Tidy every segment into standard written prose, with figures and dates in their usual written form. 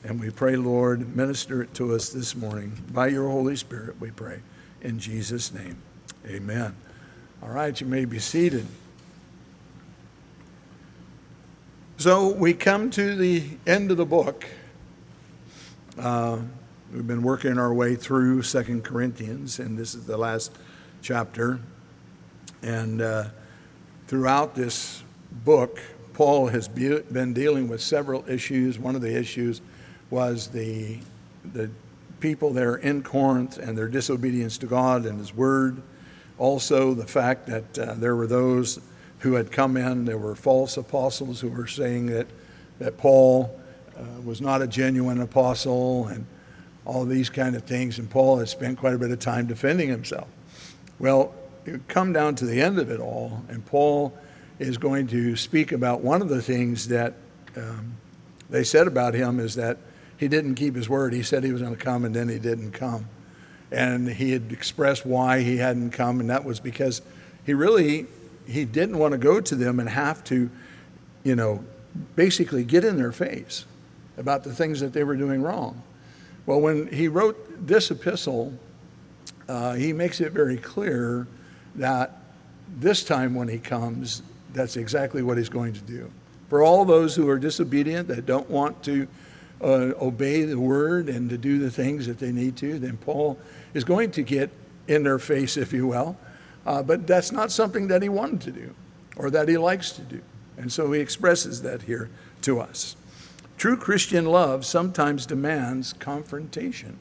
And we pray, Lord, minister it to us this morning. By your Holy Spirit, we pray. In Jesus' name, amen. All right, you may be seated. So we come to the end of the book. We've been working our way through 2 Corinthians, and this is the last chapter. And throughout this book, Paul has been dealing with several issues. One of the issues was the people there in Corinth and their disobedience to God and His Word. Also, the fact that there were those who had come in, there were false apostles who were saying that Paul was not a genuine apostle and all these kind of things. And Paul has spent quite a bit of time defending himself. Well, you come down to the end of it all, and Paul is going to speak about one of the things that they said about him is that he didn't keep his word. He said he was going to come, and then he didn't come. And he had expressed why he hadn't come, and that was because he didn't want to go to them and have to, basically get in their face about the things that they were doing wrong. Well, when he wrote this epistle, he makes it very clear that this time when he comes, that's exactly what he's going to do. For all those who are disobedient, that don't want to obey the word and to do the things that they need to, then Paul is going to get in their face, if you will. But that's not something that he wanted to do or that he likes to do. And so he expresses that here to us. True Christian love sometimes demands confrontation.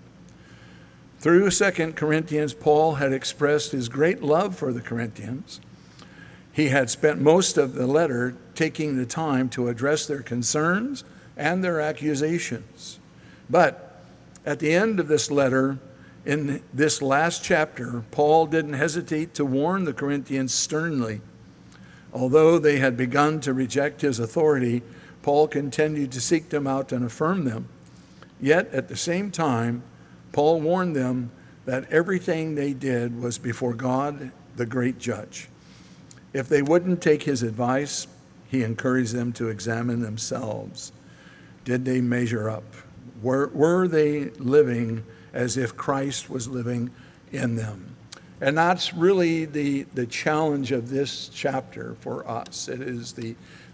Through 2 Corinthians, Paul had expressed his great love for the Corinthians. He had spent most of the letter taking the time to address their concerns and their accusations. But at the end of this letter, in this last chapter, Paul didn't hesitate to warn the Corinthians sternly. Although they had begun to reject his authority, Paul continued to seek them out and affirm them. Yet at the same time, Paul warned them that everything they did was before God, the great judge. If they wouldn't take his advice, he encouraged them to examine themselves. Did they measure up? Were they living as if Christ was living in them? And that's really the challenge of this chapter for us. It is the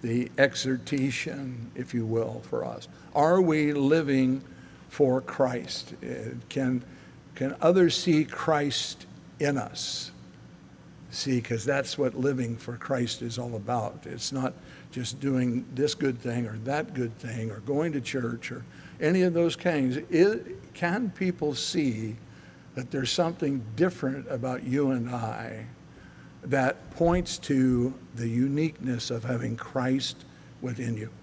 exhortation, if you will, for us. Are we living for Christ? Can others see Christ in us? See, because that's what living for Christ is all about. It's not just doing this good thing or that good thing or going to church or any of those things. Can people see that there's something different about you and I that points to the uniqueness of having Christ within you?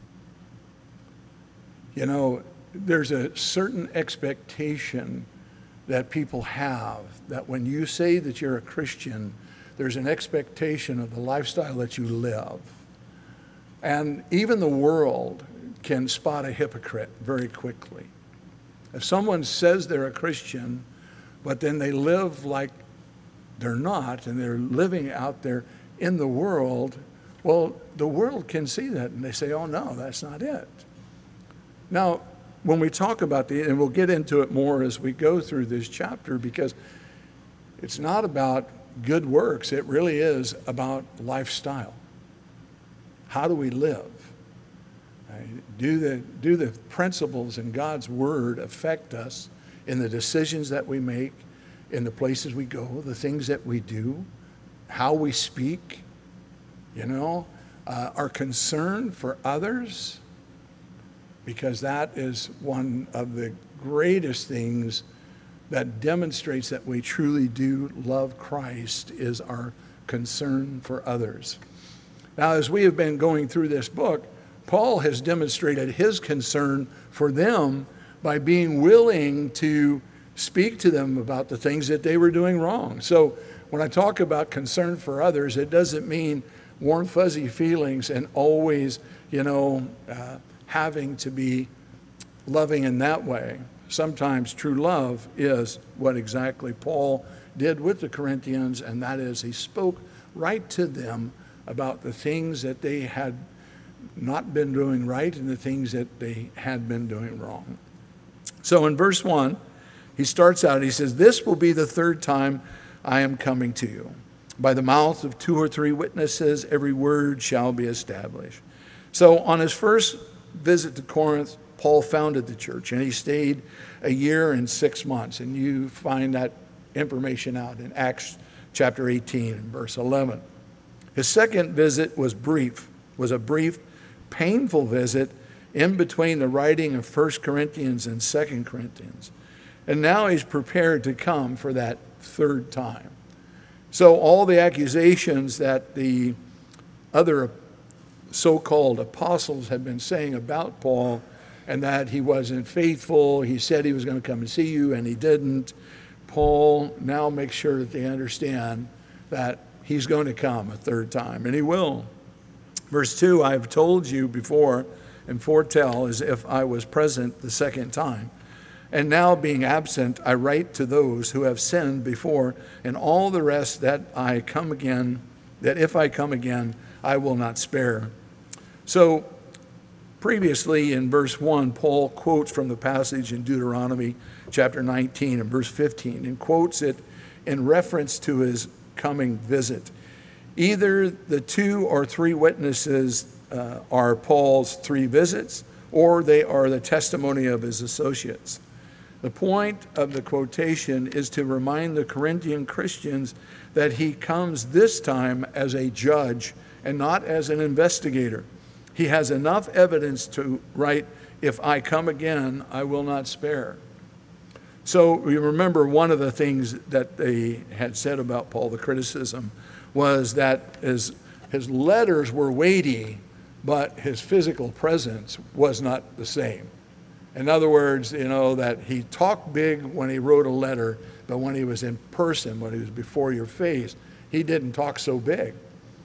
There's a certain expectation that people have that when you say that you're a Christian, there's an expectation of the lifestyle that you live. And even the world can spot a hypocrite very quickly. If someone says they're a Christian, but then they live like they're not, and they're living out there in the world, well, the world can see that, and they say, oh no, that's not it. Now, when we talk about and we'll get into it more as we go through this chapter, because it's not about good works, it really is about lifestyle. How do we live? Do the principles in God's Word affect us in the decisions that we make, in the places we go, the things that we do, how we speak, our concern for others? Because that is one of the greatest things that demonstrates that we truly do love Christ, is our concern for others. Now, as we have been going through this book, Paul has demonstrated his concern for them by being willing to speak to them about the things that they were doing wrong. So when I talk about concern for others, it doesn't mean warm, fuzzy feelings and always, having to be loving in that way. Sometimes true love is what exactly Paul did with the Corinthians, and that is he spoke right to them about the things that they had not been doing right and the things that they had been doing wrong. So in verse 1, he starts out, he says, "This will be the third time I am coming to you. By the mouth of 2 or 3 witnesses, every word shall be established." So on his first visit to Corinth, Paul founded the church, and he stayed a year and 6 months. And you find that information out in Acts chapter 18 and verse 11. His second visit was a brief, painful visit in between the writing of 1 Corinthians and 2 Corinthians. And now he's prepared to come for that third time. So all the accusations that the other so-called apostles had been saying about Paul, and that he wasn't faithful, he said he was going to come and see you, and he didn't, Paul now makes sure that they understand that he's going to come a third time, and he will. Verse 2, "I have told you before and foretell as if I was present the second time. And now being absent, I write to those who have sinned before, and all the rest that if I come again, I will not spare." So previously in verse 1, Paul quotes from the passage in Deuteronomy chapter 19 and verse 15, and quotes it in reference to his coming visit. Either the 2 or 3 witnesses are Paul's 3 visits, or they are the testimony of his associates. The point of the quotation is to remind the Corinthian Christians that he comes this time as a judge and not as an investigator. He has enough evidence to write, "If I come again, I will not spare." So you remember one of the things that they had said about Paul, the criticism, was that his letters were weighty, but his physical presence was not the same. In other words, that he talked big when he wrote a letter, but when he was in person, when he was before your face, he didn't talk so big.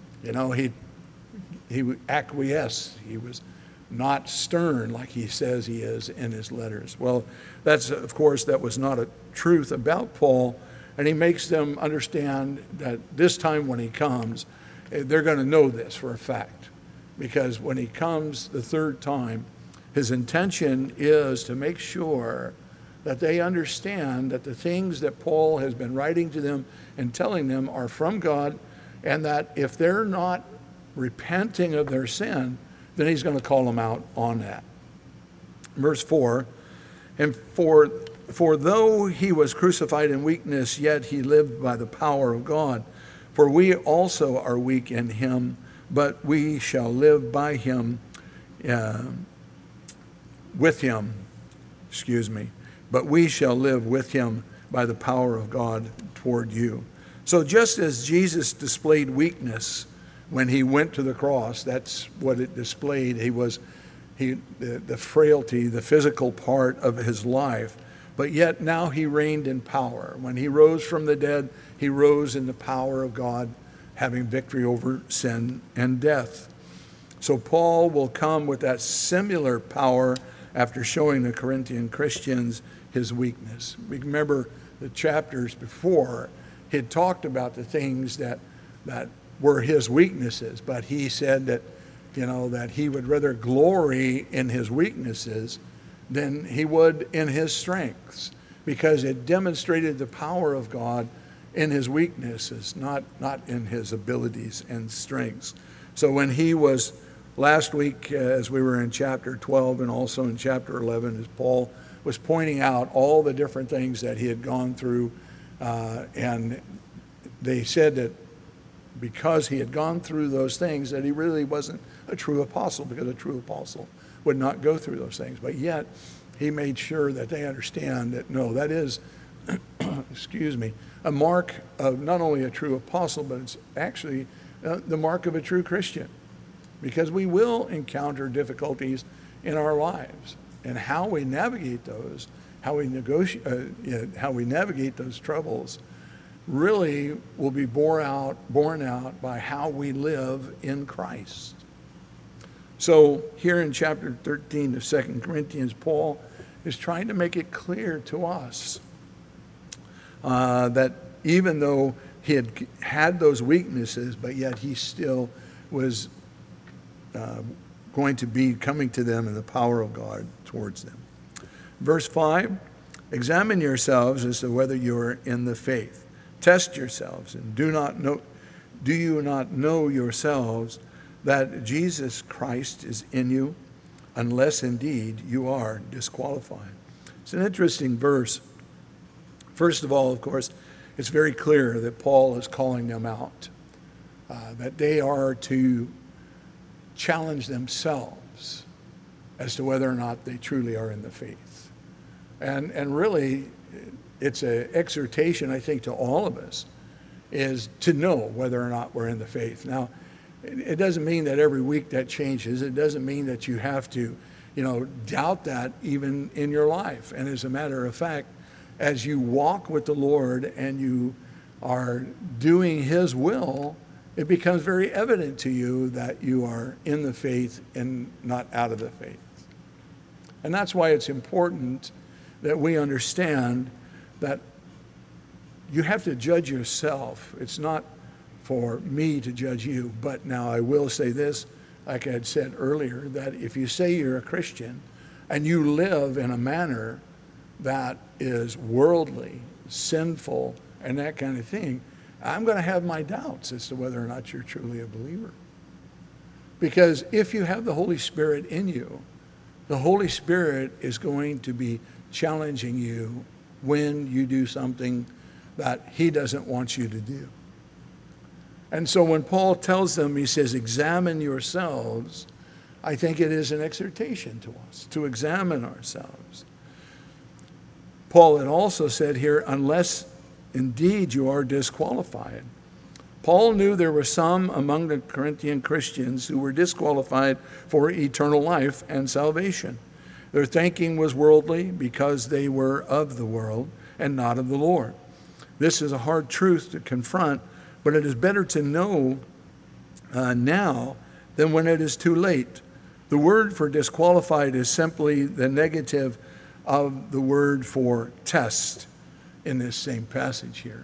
He would acquiesce. He was not stern like he says he is in his letters. Well, that was not a truth about Paul, and he makes them understand that this time when he comes, they're going to know this for a fact, because when he comes the third time, his intention is to make sure that they understand that the things that Paul has been writing to them and telling them are from God, and that if they're not repenting of their sin, then he's going to call them out on that. Verse 4, "And for though he was crucified in weakness, yet he lived by the power of God. For we also are weak in him, but we shall live by him, but we shall live with him by the power of God toward you." So just as Jesus displayed weakness when he went to the cross, that's what it displayed. The frailty, the physical part of his life, but yet now he reigned in power. When he rose from the dead, he rose in the power of God, having victory over sin and death. So Paul will come with that similar power after showing the Corinthian Christians his weakness. Remember the chapters before, he had talked about the things that were his weaknesses, but he said that he would rather glory in his weaknesses than he would in his strengths, because it demonstrated the power of God in his weaknesses, not in his abilities and strengths. So when he was last week, as we were in chapter 12 and also in chapter 11, as Paul was pointing out all the different things that he had gone through, and they said that because he had gone through those things, that he really wasn't a true apostle, because a true apostle would not go through those things. But yet, he made sure that they understand that, no, that is, a mark of not only a true apostle, but it's actually the mark of a true Christian. Because we will encounter difficulties in our lives, and how we navigate those, how we navigate those troubles, really will be borne out by how we live in Christ. So here in chapter 13 of 2 Corinthians, Paul is trying to make it clear to us that even though he had those weaknesses, but yet he still was going to be coming to them in the power of God towards them. Verse 5, examine yourselves as to whether you are in the faith. Test yourselves, and do you not know yourselves that Jesus Christ is in you, unless indeed you are disqualified? It's an interesting verse. First of all, of course, it's very clear that Paul is calling them out, that they are to challenge themselves as to whether or not they truly are in the faith. And really, it's an exhortation, I think, to all of us, is to know whether or not we're in the faith. Now, it doesn't mean that every week that changes. It doesn't mean that you have to, doubt that even in your life. And as a matter of fact, as you walk with the Lord and you are doing His will, it becomes very evident to you that you are in the faith and not out of the faith. And that's why it's important that we understand that you have to judge yourself. It's not for me to judge you, but now I will say this, like I had said earlier, that if you say you're a Christian and you live in a manner that is worldly, sinful, and that kind of thing, I'm going to have my doubts as to whether or not you're truly a believer. Because if you have the Holy Spirit in you, the Holy Spirit is going to be challenging you when you do something that He doesn't want you to do. And so when Paul tells them, he says, examine yourselves, I think it is an exhortation to us to examine ourselves. Paul had also said here, unless indeed you are disqualified. Paul knew there were some among the Corinthian Christians who were disqualified for eternal life and salvation. Their thinking was worldly because they were of the world and not of the Lord. This is a hard truth to confront, but it is better to know now than when it is too late. The word for disqualified is simply the negative of the word for test in this same passage here.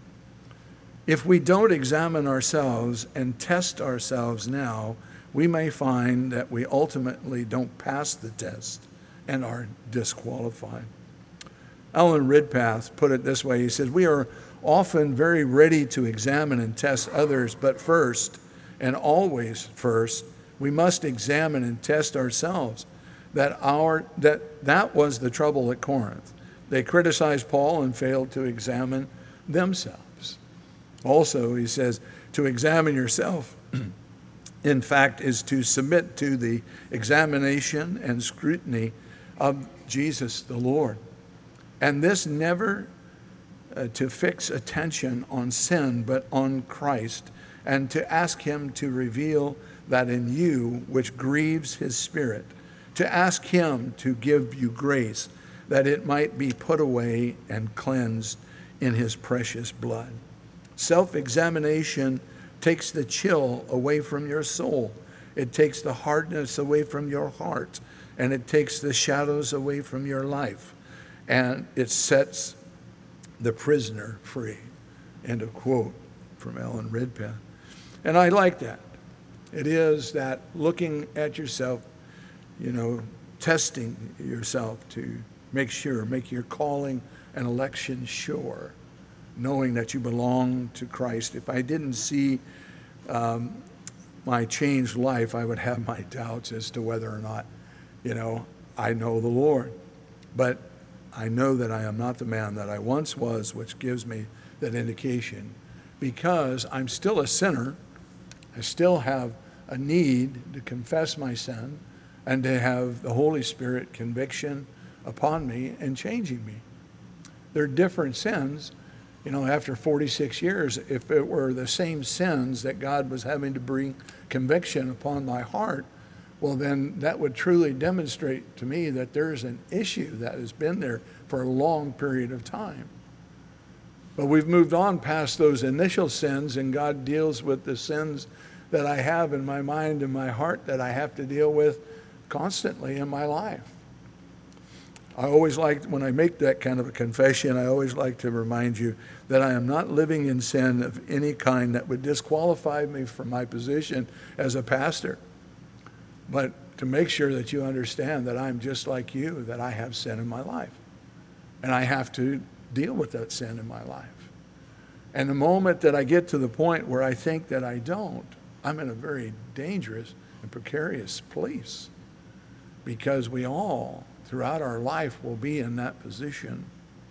If we don't examine ourselves and test ourselves now, we may find that we ultimately don't pass the test and are disqualified. Alan Ridpath put it this way. He says, we are often very ready to examine and test others, but first, and always first, we must examine and test ourselves. That was the trouble at Corinth. They criticized Paul and failed to examine themselves. Also, he says, to examine yourself, in fact, is to submit to the examination and scrutiny of Jesus the Lord. And this never to fix attention on sin, but on Christ, and to ask Him to reveal that in you which grieves His Spirit, to ask Him to give you grace, that it might be put away and cleansed in His precious blood. Self-examination takes the chill away from your soul. It takes the hardness away from your heart, and it takes the shadows away from your life, and it sets the prisoner free. End of quote from Alan Ridpath. And I like that. It is that looking at yourself, testing yourself to make your calling and election sure, knowing that you belong to Christ. If I didn't see my changed life, I would have my doubts as to whether or not, I know the Lord. But I know that I am not the man that I once was, which gives me that indication, because I'm still a sinner. I still have a need to confess my sin and to have the Holy Spirit conviction upon me and changing me. There are different sins. After 46 years, if it were the same sins that God was having to bring conviction upon my heart, well, then that would truly demonstrate to me that there is an issue that has been there for a long period of time. But we've moved on past those initial sins, and God deals with the sins that I have in my mind and my heart that I have to deal with constantly in my life. I always like, when I make that kind of a confession, I always like to remind you that I am not living in sin of any kind that would disqualify me from my position as a pastor. But to make sure that you understand that I'm just like you, that I have sin in my life. And I have to deal with that sin in my life. And the moment that I get to the point where I think that I don't, I'm in a very dangerous and precarious place. Because we all, throughout our life, will be in that position.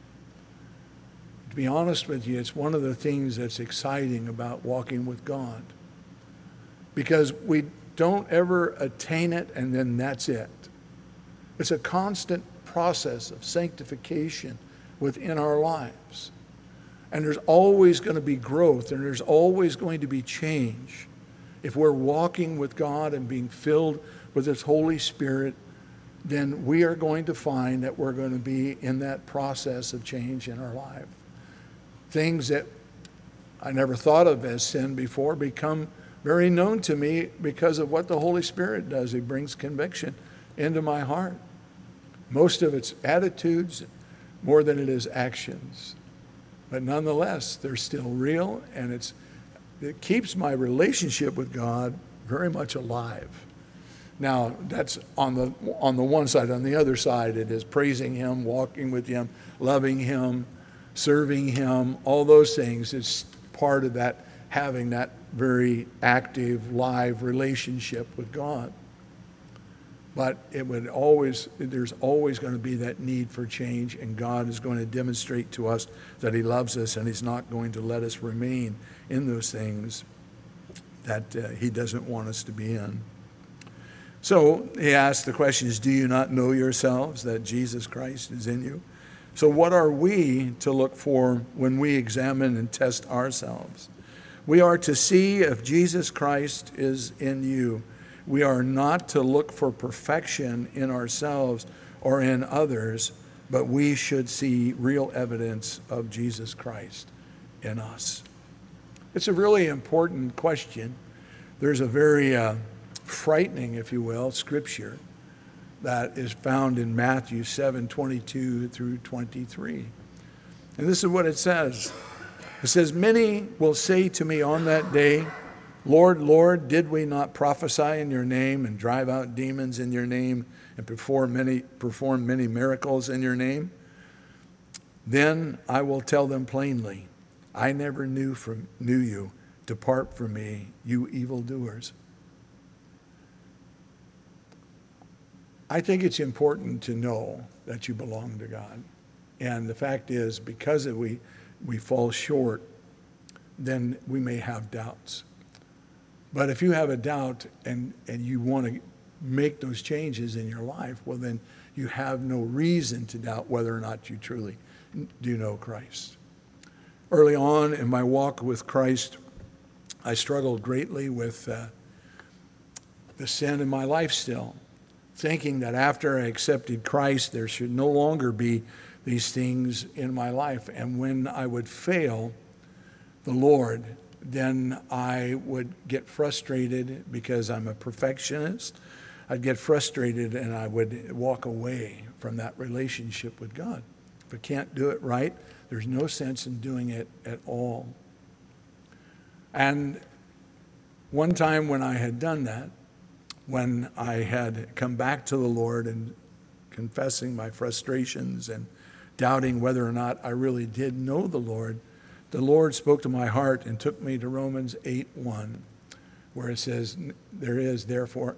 To be honest with you, it's one of the things that's exciting about walking with God. Because we don't ever attain it and then that's it. It's a constant process of sanctification within our lives. And there's always going to be growth and there's always going to be change. If we're walking with God and being filled with His Holy Spirit, then we are going to find that we're going to be in that process of change in our life. Things that I never thought of as sin before become very known to me because of what the Holy Spirit does. He brings conviction into my heart. Most of it's attitudes more than it is actions. But nonetheless, they're still real, and it keeps my relationship with God very much alive. Now, that's on the one side. On the other side, it is praising Him, walking with Him, loving Him, serving Him. All those things is part of that, having that very active, live relationship with God. But there's always going to be that need for change, and God is going to demonstrate to us that He loves us, and He's not going to let us remain in those things that He doesn't want us to be in. So he asked the question is, do you not know yourselves that Jesus Christ is in you? So what are we to look for when we examine and test ourselves? We are to see if Jesus Christ is in you. We are not to look for perfection in ourselves or in others, but we should see real evidence of Jesus Christ in us. It's a really important question. There's a very frightening, if you will, scripture that is found in Matthew 7:22 through 23. And this is what it says. It says, many will say to me on that day, Lord, Lord, did we not prophesy in your name and drive out demons in your name and perform many miracles in your name? Then I will tell them plainly, I never knew you. Depart from me, you evildoers. I think it's important to know that you belong to God. And the fact is, because we fall short, then we may have doubts. But if you have a doubt and you want to make those changes in your life, well, then you have no reason to doubt whether or not you truly do know Christ. Early on in my walk with Christ, I struggled greatly with the sin in my life still, thinking that after I accepted Christ, there should no longer be these things in my life. And when I would fail the Lord, then I would get frustrated because I'm a perfectionist. I'd get frustrated and I would walk away from that relationship with God. If I can't do it right, there's no sense in doing it at all. And one time when I had done that, when I had come back to the Lord and confessing my frustrations and doubting whether or not I really did know the Lord spoke to my heart and took me to Romans 8:1, where it says, therefore,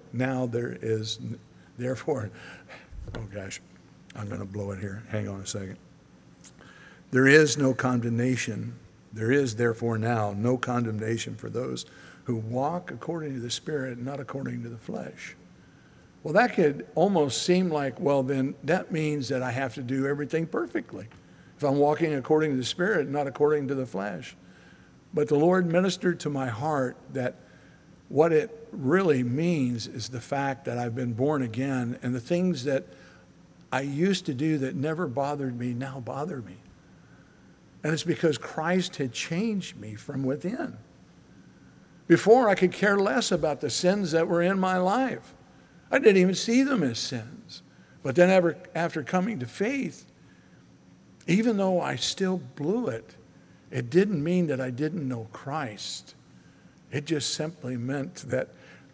oh gosh, I'm going to blow it here. Hang on a second. There is no condemnation. There is therefore now no condemnation for those who walk according to the Spirit, not according to the flesh. Well, that could almost seem like, well, then that means that I have to do everything perfectly if I'm walking according to the Spirit, not according to the flesh. But the Lord ministered to my heart that what it really means is the fact that I've been born again, and the things that I used to do that never bothered me now bother me. And it's because Christ had changed me from within. Before, I could care less about the sins that were in my life. I didn't even see them as sins. But then after coming to faith, even though I still blew it, it didn't mean that I didn't know Christ. It just simply meant that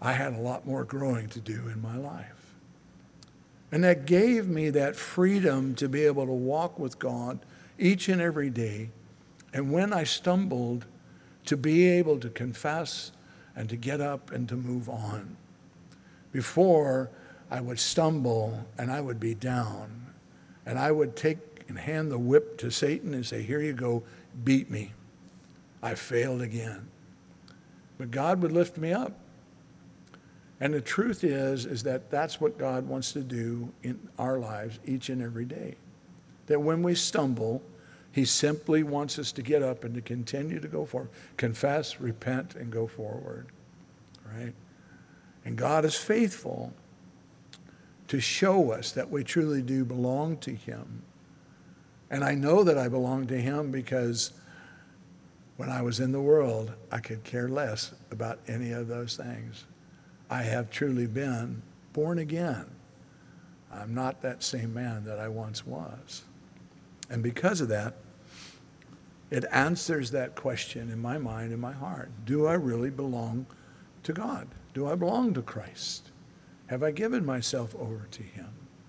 I had a lot more growing to do in my life. And that gave me that freedom to be able to walk with God each and every day. And when I stumbled, to be able to confess and to get up and to move on. Before, I would stumble and I would be down. And I would take and hand the whip to Satan and say, here you go, beat me. I failed again. But God would lift me up. And the truth is that that's what God wants to do in our lives each and every day. That when we stumble, he simply wants us to get up and to continue to go forward. Confess, repent, and go forward. Right? And God is faithful to show us that we truly do belong to him. And I know that I belong to him because when I was in the world, I could care less about any of those things. I have truly been born again. I'm not that same man that I once was. And because of that, it answers that question in my mind and my heart. Do I really belong to God? Do I belong to Christ? Have I given myself over to him?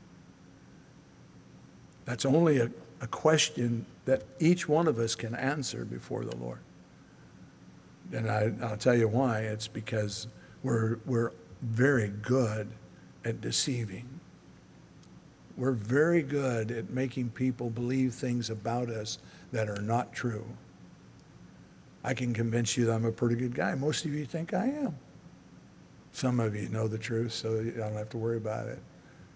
That's only a question that each one of us can answer before the Lord. And I'll tell you why. It's because we're very good at deceiving. We're very good at making people believe things about us that are not true. I can convince you that I'm a pretty good guy. Most of you think I am. Some of you know the truth, so you don't have to worry about it.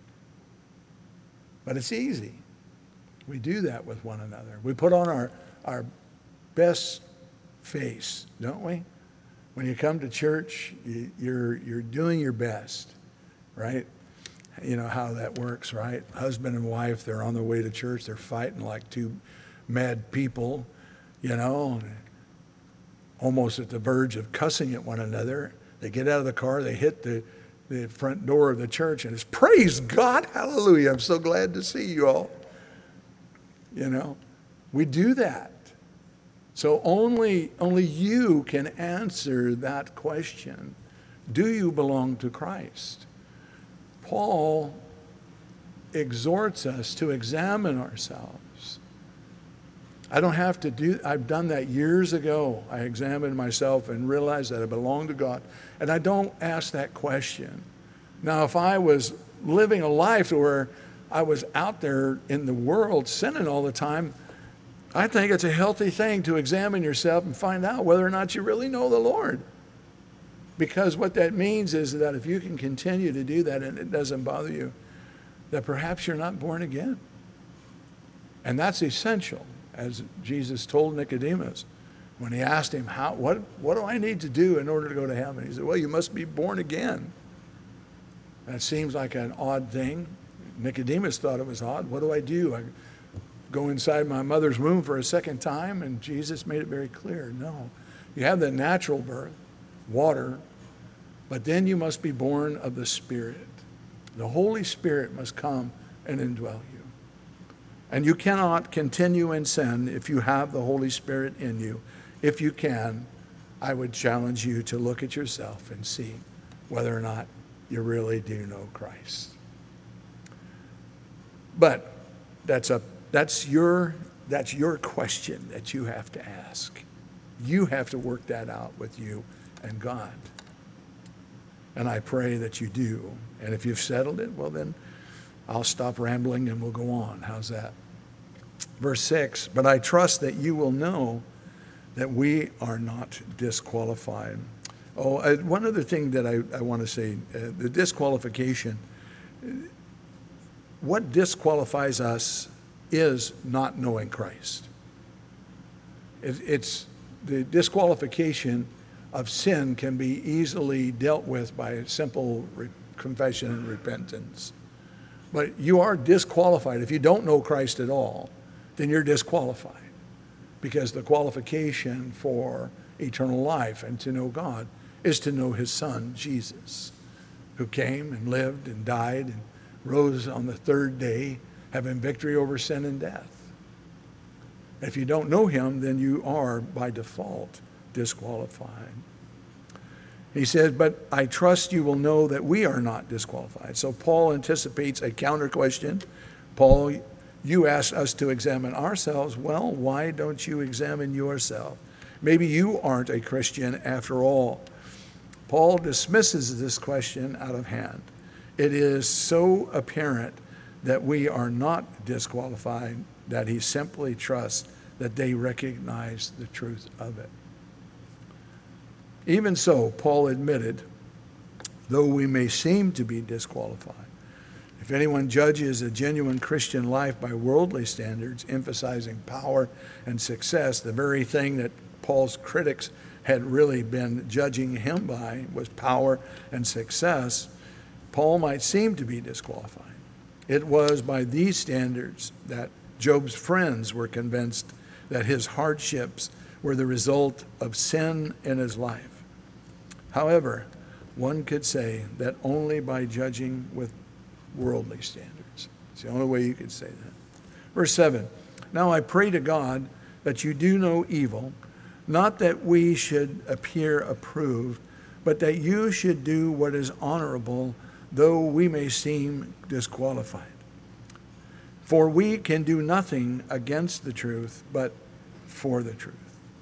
But it's easy. We do that with one another. We put on our best face, don't we? When you come to church, you're doing your best, right? You know how that works, right? Husband and wife, they're on their way to church. They're fighting like two mad people, you know, almost at the verge of cussing at one another. They get out of the car, they hit the front door of the church, and it's, praise God, hallelujah, I'm so glad to see you all. You know, we do that. So only you can answer that question. Do you belong to Christ? Paul exhorts us to examine ourselves. I don't have to do, I've done that years ago. I examined myself and realized that I belong to God. And I don't ask that question. Now, if I was living a life where I was out there in the world sinning all the time, I think it's a healthy thing to examine yourself and find out whether or not you really know the Lord. Because what that means is that if you can continue to do that and it doesn't bother you, that perhaps you're not born again. And that's essential, as Jesus told Nicodemus when he asked him, what do I need to do in order to go to heaven? He said, well, you must be born again. That seems like an odd thing. Nicodemus thought it was odd. What do? I go inside my mother's womb for a second time? And Jesus made it very clear. No, you have the natural birth, water, but then you must be born of the Spirit. The Holy Spirit must come and indwell you. And you cannot continue in sin if you have the Holy Spirit in you. If you can, I would challenge you to look at yourself and see whether or not you really do know Christ. But that's your question that you have to ask. You have to work that out with you and God. And I pray that you do. And if you've settled it, well then I'll stop rambling and we'll go on. How's that? Verse 6, but I trust that you will know that we are not disqualified. One other thing that I want to say, the disqualification, what disqualifies us is not knowing Christ. It's the disqualification of sin can be easily dealt with by simple confession and repentance. But you are disqualified. If you don't know Christ at all, then you're disqualified. Because the qualification for eternal life and to know God is to know his Son, Jesus, who came and lived and died and rose on the third day, having victory over sin and death. If you don't know him, then you are by default disqualified. He says, but I trust you will know that we are not disqualified. So Paul anticipates a counter question. Paul, you asked us to examine ourselves. Well, why don't you examine yourself? Maybe you aren't a Christian after all. Paul dismisses this question out of hand. It is so apparent that we are not disqualified that he simply trusts that they recognize the truth of it. Even so, Paul admitted, though we may seem to be disqualified, if anyone judges a genuine Christian life by worldly standards, emphasizing power and success, the very thing that Paul's critics had really been judging him by was power and success, Paul might seem to be disqualified. It was by these standards that Job's friends were convinced that his hardships were the result of sin in his life. However, one could say that only by judging with worldly standards. It's the only way you could say that. Verse 7, now I pray to God that you do no evil, not that we should appear approved, but that you should do what is honorable, though we may seem disqualified. For we can do nothing against the truth, but for the truth.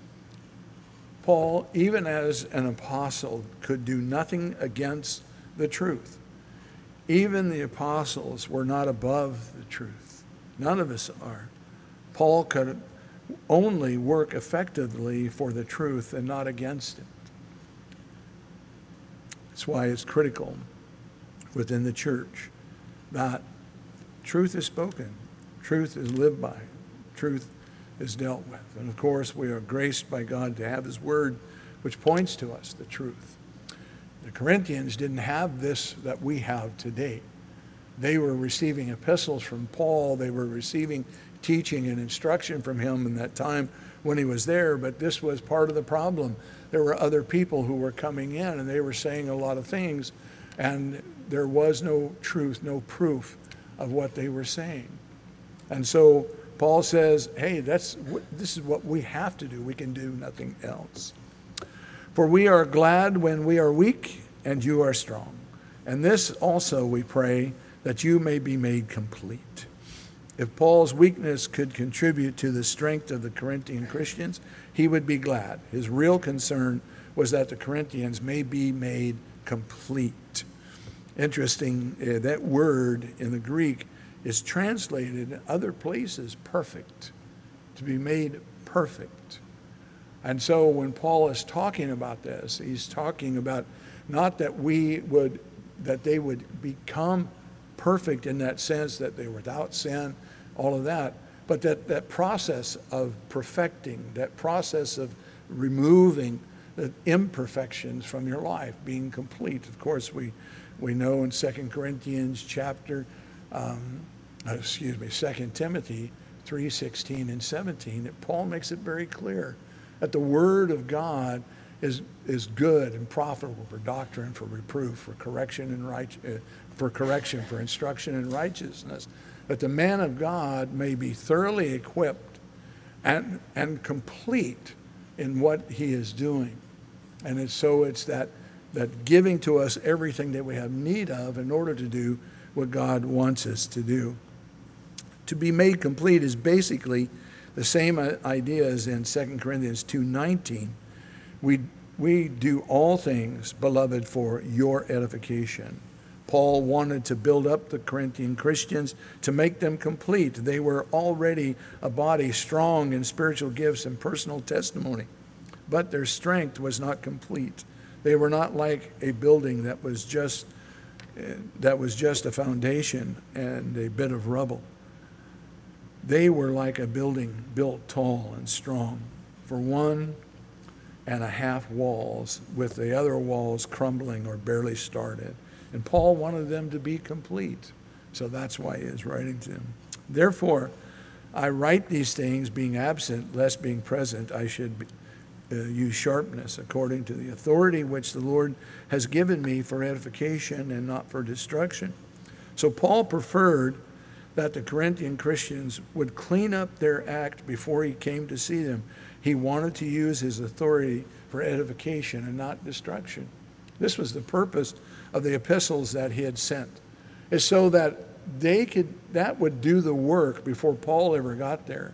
Paul, even as an apostle, could do nothing against the truth. Even the apostles were not above the truth. None of us are. Paul could only work effectively for the truth and not against it. That's why it's critical within the church that truth is spoken, truth is lived by, truth is dealt with. And of course, we are graced by God to have his word, which points to us the truth. The Corinthians didn't have this that we have today. They were receiving epistles from Paul. They were receiving teaching and instruction from him in that time when he was there, but this was part of the problem. There were other people who were coming in, and they were saying a lot of things, and there was no truth, no proof of what they were saying. And so Paul says, hey, this is what we have to do. We can do nothing else. For we are glad when we are weak and you are strong. And this also we pray, that you may be made complete. If Paul's weakness could contribute to the strength of the Corinthian Christians, he would be glad. His real concern was that the Corinthians may be made complete. Interesting, that word in the Greek is translated in other places perfect, to be made perfect. And so when Paul is talking about this, he's talking about not that they would become perfect in that sense that they were without sin, all of that, but that process of perfecting, that process of removing the imperfections from your life, being complete. Of course, we know in 2 Corinthians 2 Timothy 3:16 and 17, that Paul makes it very clear that the word of God is good and profitable for doctrine, for reproof, for correction, for instruction in righteousness, that the man of God may be thoroughly equipped and complete in what he is doing. And it's that giving to us everything that we have need of in order to do what God wants us to do. To be made complete is basically the same idea as in 2 Corinthians 2:19. We do all things, beloved, for your edification. Paul wanted to build up the Corinthian Christians to make them complete. They were already a body strong in spiritual gifts and personal testimony, but their strength was not complete. They were not like a building that was just a foundation and a bit of rubble. They were like a building built tall and strong for 1.5 walls, with the other walls crumbling or barely started. And Paul wanted them to be complete. So that's why he is writing to them. Therefore, I write these things being absent, lest being present I should use sharpness according to the authority which the Lord has given me for edification and not for destruction. So Paul preferred that the Corinthian Christians would clean up their act before he came to see them. He wanted to use his authority for edification and not destruction. This was the purpose of the epistles that he had sent, is so that that would do the work before Paul ever got there.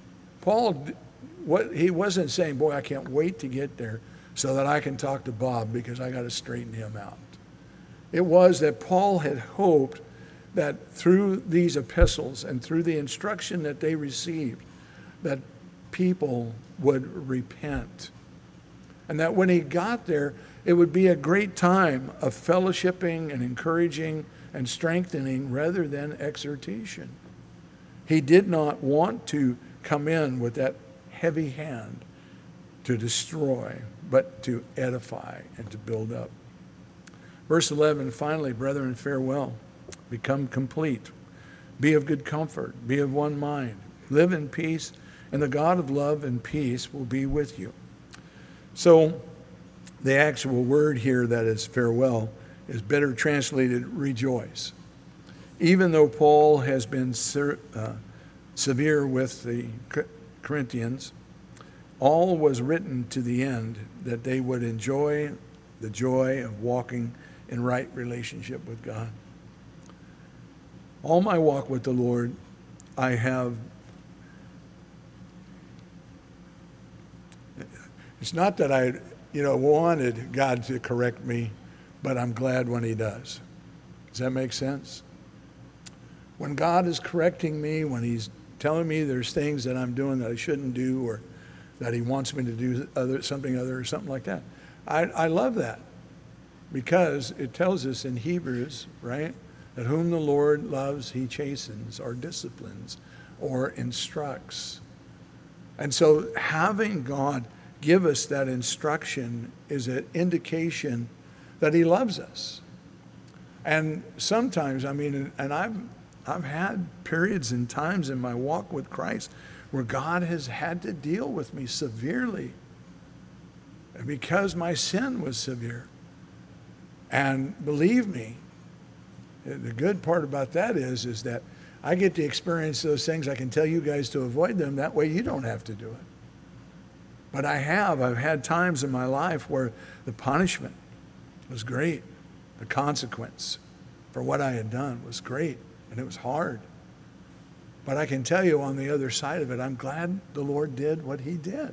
He wasn't saying, boy, I can't wait to get there so that I can talk to Bob because I got to straighten him out. It was that Paul had hoped that through these epistles and through the instruction that they received, that people would repent. And that when he got there, it would be a great time of fellowshipping and encouraging and strengthening rather than exhortation. He did not want to come in with that heavy hand to destroy, but to edify and to build up. Verse 11, finally, brethren, farewell. Become complete. Be of good comfort. Be of one mind. Live in peace, and the God of love and peace will be with you. So the actual word here that is farewell is better translated rejoice. Even though Paul has been severe with the Corinthians, all was written to the end that they would enjoy the joy of walking in right relationship with God. All my walk with the Lord, I have. It's not that I, wanted God to correct me, but I'm glad when he does. Does that make sense? When God is correcting me, when he's telling me there's things that I'm doing that I shouldn't do, or that he wants me to do something other or something like that, I love that, because it tells us in Hebrews, right, that whom the Lord loves, he chastens or disciplines or instructs. And so having God give us that instruction is an indication that he loves us. And sometimes, and I've had periods and times in my walk with Christ where God has had to deal with me severely because my sin was severe. And believe me, the good part about that is that I get to experience those things. I can tell you guys to avoid them. That way you don't have to do it. But I've had times in my life where the punishment was great. The consequence for what I had done was great, and it was hard. But I can tell you on the other side of it, I'm glad the Lord did what he did.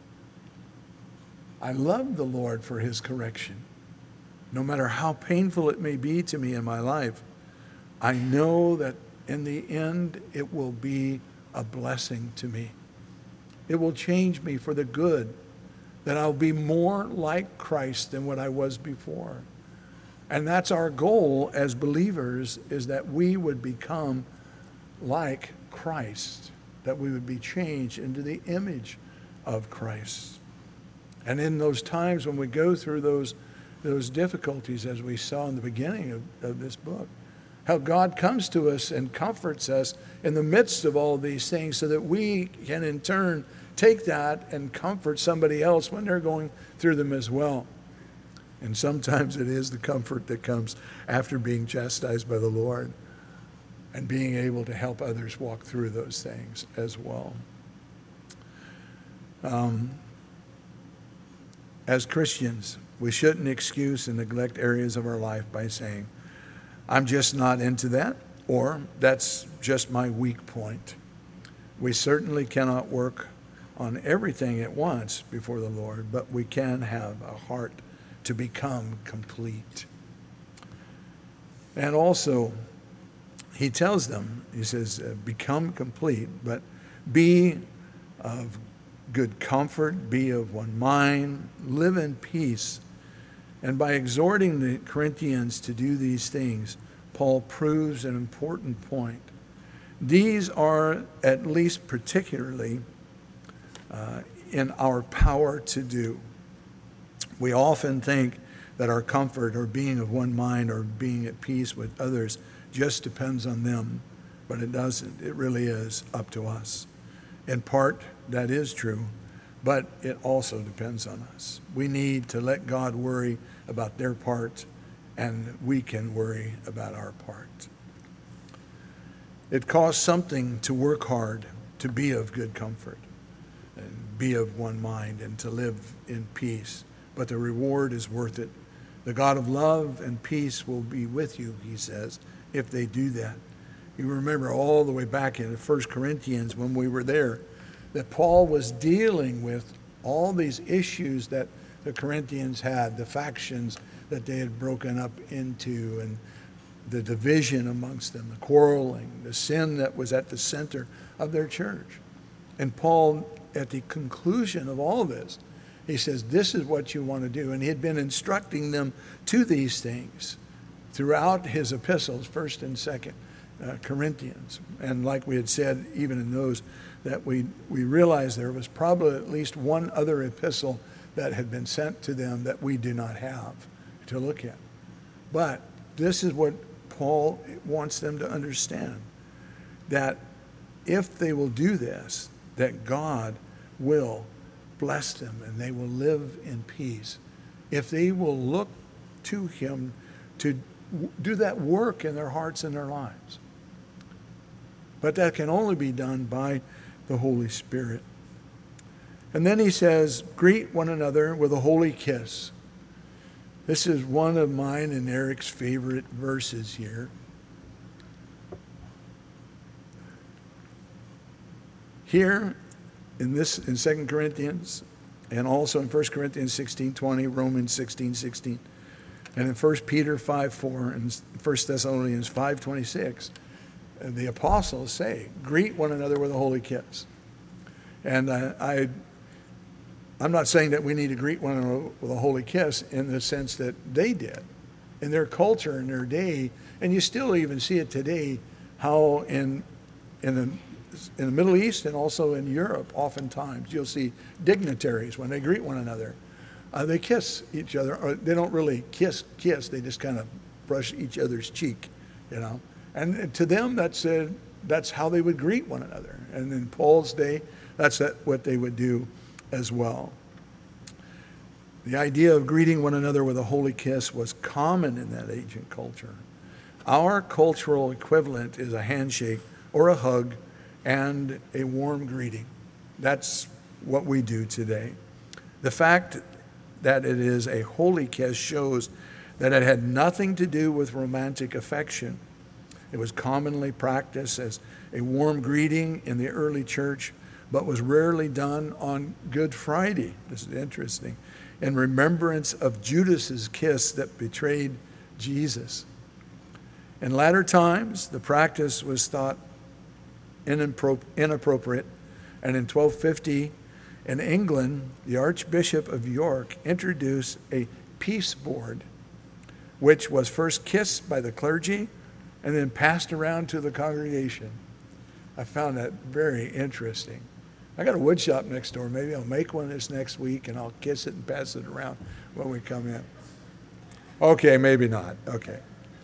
I love the Lord for his correction. No matter how painful it may be to me in my life, I know that in the end it will be a blessing to me. It will change me for the good, that I'll be more like Christ than what I was before. And that's our goal as believers, is that we would become like Christ, that we would be changed into the image of Christ. And in those times when we go through those difficulties, as we saw in the beginning of this book, how God comes to us and comforts us in the midst of all these things so that we can in turn take that and comfort somebody else when they're going through them as well. And sometimes it is the comfort that comes after being chastised by the Lord and being able to help others walk through those things as well. As Christians, we shouldn't excuse and neglect areas of our life by saying, I'm just not into that, or that's just my weak point. We certainly cannot work on everything at once before the Lord, but we can have a heart to become complete. And also, he tells them, he says, become complete, but be of good comfort, be of one mind, live in peace. And by exhorting the Corinthians to do these things, Paul proves an important point. These are at least particularly in our power to do. We often think that our comfort or being of one mind or being at peace with others just depends on them, but it doesn't. It really is up to us. In part, that is true, but it also depends on us. We need to let God worry about their part, and we can worry about our part. It costs something to work hard, to be of good comfort, and be of one mind, and to live in peace. But the reward is worth it The God of love and peace will be with you, he says, if they do that. You remember all the way back in 1 Corinthians when we were there, that Paul was dealing with all these issues that the Corinthians had, the factions that they had broken up into, and the division amongst them, the quarreling, the sin that was at the center of their church. And Paul, at the conclusion of all this, he says, this is what you want to do. And he had been instructing them to these things throughout his epistles, 1st and 2nd Corinthians. And like we had said, even in those, that we realized there was probably at least one other epistle that had been sent to them that we do not have to look at. But this is what Paul wants them to understand, that if they will do this, that God will bless them and they will live in peace. If they will look to him to do that work in their hearts and their lives. But that can only be done by the Holy Spirit. And then he says, greet one another with a holy kiss. This is one of mine and Eric's favorite verses here. Here in 2 Corinthians, and also in 1 Corinthians 16:20, Romans 16:16, and in 1 Peter 5:4, and 1 Thessalonians 5:26, the apostles say, greet one another with a holy kiss. And I'm not saying that we need to greet one another with a holy kiss in the sense that they did in their culture, in their day, and you still even see it today, how in the Middle East and also in Europe, oftentimes you'll see dignitaries when they greet one another. They kiss each other, or they don't really kiss, they just kind of brush each other's cheek, you know. And to them, that's how they would greet one another. And in Paul's day, that's what they would do as well. The idea of greeting one another with a holy kiss was common in that ancient culture. Our cultural equivalent is a handshake or a hug and a warm greeting. That's what we do today. The fact that it is a holy kiss shows that it had nothing to do with romantic affection. It was commonly practiced as a warm greeting in the early church, but was rarely done on Good Friday. This is interesting. In remembrance of Judas's kiss that betrayed Jesus. In latter times, the practice was thought inappropriate, and in 1250, in England, the Archbishop of York introduced a peace board, which was first kissed by the clergy and then passed around to the congregation. I found that very interesting. I got a wood shop next door. Maybe I'll make one this next week and I'll kiss it and pass it around when we come in. Okay, maybe not. Okay.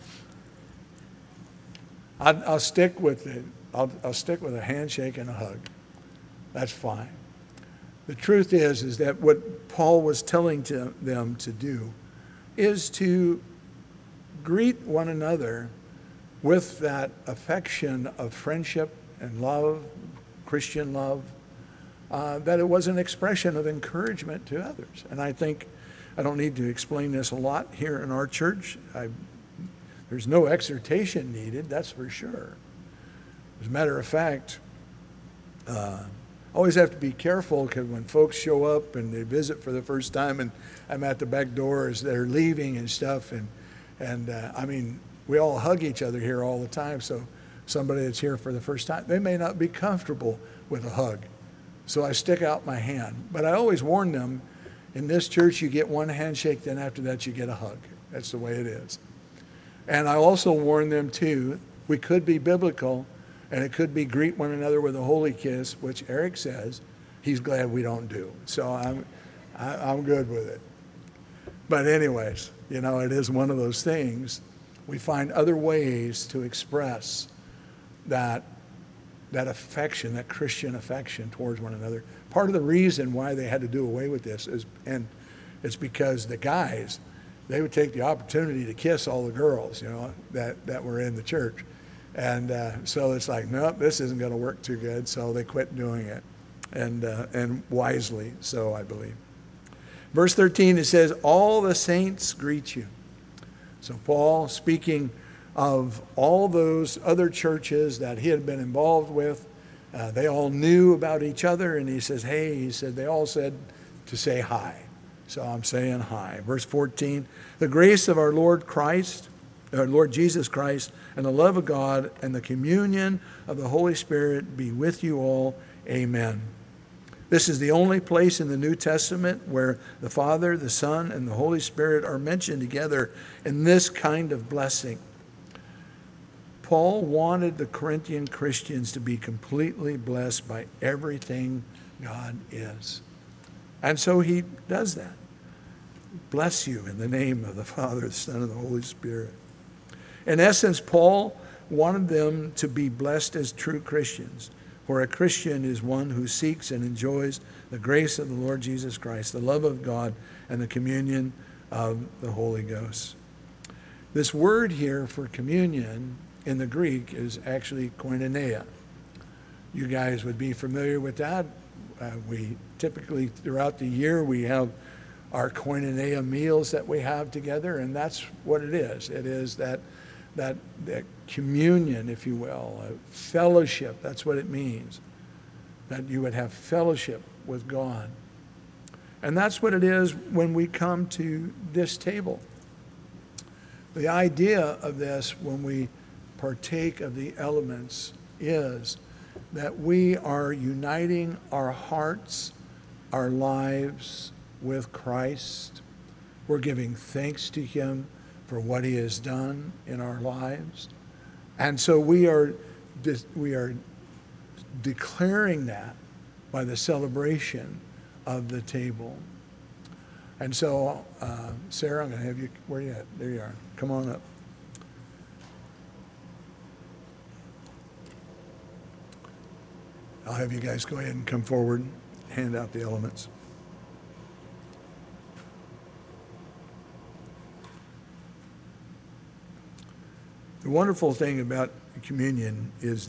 I'll stick with it. I'll stick with a handshake and a hug. That's fine. The truth is that what Paul was telling them to do is to greet one another with that affection of friendship and love, Christian love, that it was an expression of encouragement to others. And I think I don't need to explain this a lot here in our church. There's no exhortation needed, that's for sure. As a matter of fact, always have to be careful because when folks show up and they visit for the first time and I'm at the back door as they're leaving and stuff, and I mean, we all hug each other here all the time, so somebody that's here for the first time, they may not be comfortable with a hug. So I stick out my hand. But I always warn them, in this church you get one handshake, then after that you get a hug. That's the way it is. And I also warn them too, we could be biblical, and it could be greet one another with a holy kiss, which Eric says he's glad we don't do. So I'm good with it. But anyways, you know, it is one of those things. We find other ways to express that affection, that Christian affection towards one another. Part of the reason why they had to do away with this is, and it's because the guys, they would take the opportunity to kiss all the girls, you know, that were in the church. And so it's like, nope, this isn't going to work too good. So they quit doing it, and wisely so, I believe. Verse 13, it says, all the saints greet you. So Paul, speaking of all those other churches that he had been involved with, they all knew about each other, and he says, hey, he said, they all said to say hi. So I'm saying hi. Verse 14, the grace of our Lord Jesus Christ, and the love of God, and the communion of the Holy Spirit be with you all. Amen. This is the only place in the New Testament where the Father, the Son, and the Holy Spirit are mentioned together in this kind of blessing. Paul wanted the Corinthian Christians to be completely blessed by everything God is. And so he does that. Bless you in the name of the Father, the Son, and the Holy Spirit. In essence, Paul wanted them to be blessed as true Christians, for a Christian is one who seeks and enjoys the grace of the Lord Jesus Christ, the love of God, and the communion of the Holy Ghost. This word here for communion in the Greek is actually koinonia. You guys would be familiar with that. We typically, throughout the year, we have our koinonia meals that we have together, and that's what it is. It is that communion, if you will, a fellowship. That's what it means, that you would have fellowship with God. And that's what it is when we come to this table. The idea of this, when we partake of the elements, is that we are uniting our hearts, our lives with Christ. We're giving thanks to him for what he has done in our lives. And so we are declaring that by the celebration of the table. And so, Sarah, I'm going to have you, where are you at? There you are. Come on up. I'll have you guys go ahead and come forward, hand out the elements. The wonderful thing about communion is